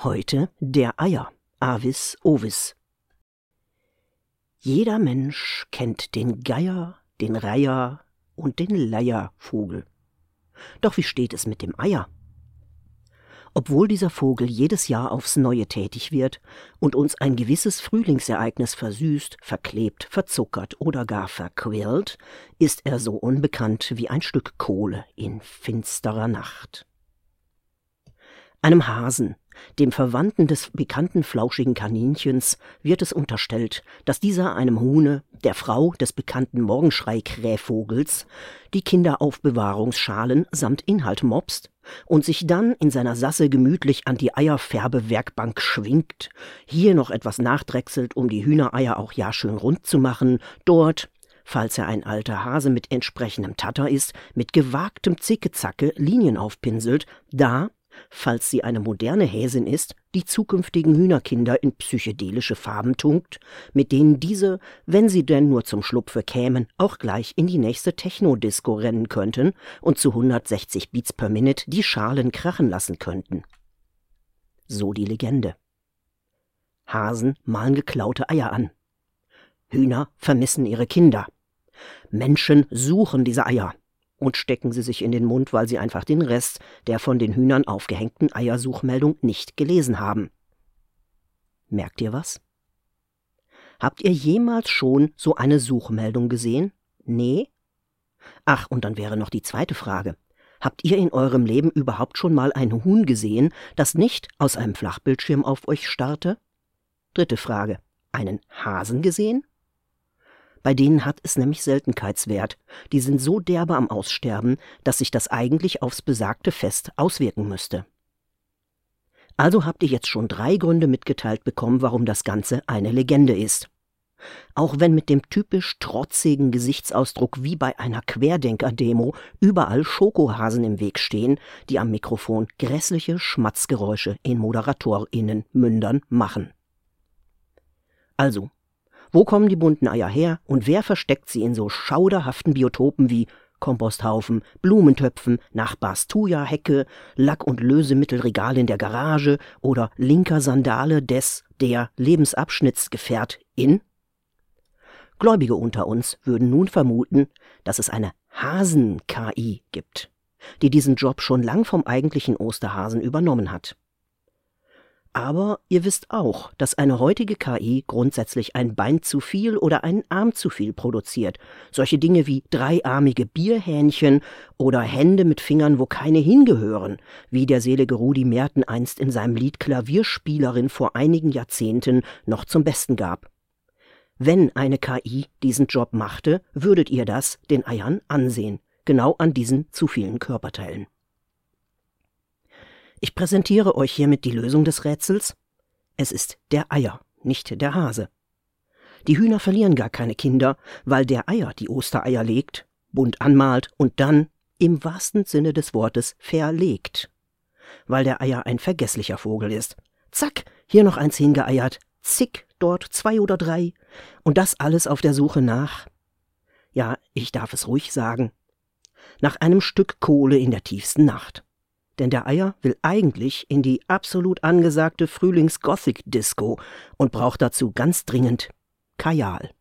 Heute der Eier, Avis ovis. Jeder Mensch kennt den Geier, den Reiher und den Leiervogel. Doch wie steht es mit dem Eier? Obwohl dieser Vogel jedes Jahr aufs Neue tätig wird und uns ein gewisses Frühlingsereignis versüßt, verklebt, verzuckert oder gar verquirlt, ist er so unbekannt wie ein Stück Kohle in finsterer Nacht. Einem Hasen, dem Verwandten des bekannten flauschigen Kaninchens, wird es unterstellt, dass dieser einem Huhne, der Frau des bekannten Morgenschrei-Krähvogels, die Kinderaufbewahrungsschalen samt Inhalt mopst und sich dann in seiner Sasse gemütlich an die Eierfärbewerkbank schwingt, hier noch etwas nachdrechselt, um die Hühnereier auch ja schön rund zu machen, dort, falls er ein alter Hase mit entsprechendem Tatter ist, mit gewagtem Zickezacke Linien aufpinselt, da, falls sie eine moderne Häsin ist, die zukünftigen Hühnerkinder in psychedelische Farben tunkt, mit denen diese, wenn sie denn nur zum Schlupfe kämen, auch gleich in die nächste Techno-Disco rennen könnten und zu 160 Beats per Minute die Schalen krachen lassen könnten. So die Legende. Hasen malen geklaute Eier an. Hühner vermissen ihre Kinder. Menschen suchen diese Eier und stecken sie sich in den Mund, weil sie einfach den Rest der von den Hühnern aufgehängten Eiersuchmeldung nicht gelesen haben. Merkt ihr was? Habt ihr jemals schon so eine Suchmeldung gesehen? Nee? Ach, und dann wäre noch die zweite Frage. Habt ihr in eurem Leben überhaupt schon mal ein Huhn gesehen, das nicht aus einem Flachbildschirm auf euch starrte? Dritte Frage. Einen Hasen gesehen? Bei denen hat es nämlich Seltenheitswert. Die sind so derbe am Aussterben, dass sich das eigentlich aufs besagte Fest auswirken müsste. Also habt ihr jetzt schon 3 Gründe mitgeteilt bekommen, warum das Ganze eine Legende ist. Auch wenn mit dem typisch trotzigen Gesichtsausdruck wie bei einer Querdenker-Demo überall Schokohasen im Weg stehen, die am Mikrofon grässliche Schmatzgeräusche in ModeratorInnen-Mündern machen. Also, wo kommen die bunten Eier her und wer versteckt sie in so schauderhaften Biotopen wie Komposthaufen, Blumentöpfen, Nachbars Thuja-Hecke, Lack- und Lösemittelregal in der Garage oder linker Sandale der Lebensabschnittsgefährtin? Gläubige unter uns würden nun vermuten, dass es eine Hasen-KI gibt, die diesen Job schon lang vom eigentlichen Osterhasen übernommen hat. Aber ihr wisst auch, dass eine heutige KI grundsätzlich ein Bein zu viel oder einen Arm zu viel produziert. Solche Dinge wie dreiarmige Bierhähnchen oder Hände mit Fingern, wo keine hingehören, wie der selige Rudi Merten einst in seinem Lied Klavierspielerin vor einigen Jahrzehnten noch zum Besten gab. Wenn eine KI diesen Job machte, würdet ihr das den Eiern ansehen, genau an diesen zu vielen Körperteilen. Ich präsentiere euch hiermit die Lösung des Rätsels. Es ist der Eier, nicht der Hase. Die Hühner verlieren gar keine Kinder, weil der Eier die Ostereier legt, bunt anmalt und dann, im wahrsten Sinne des Wortes, verlegt. Weil der Eier ein vergesslicher Vogel ist. Zack, hier noch eins hingeeiert, zick, dort 2 oder 3. Und das alles auf der Suche nach, ja, ich darf es ruhig sagen, nach einem Stück Kohle in der tiefsten Nacht. Denn der Eier will eigentlich in die absolut angesagte Frühlings-Gothic-Disco und braucht dazu ganz dringend Kajal.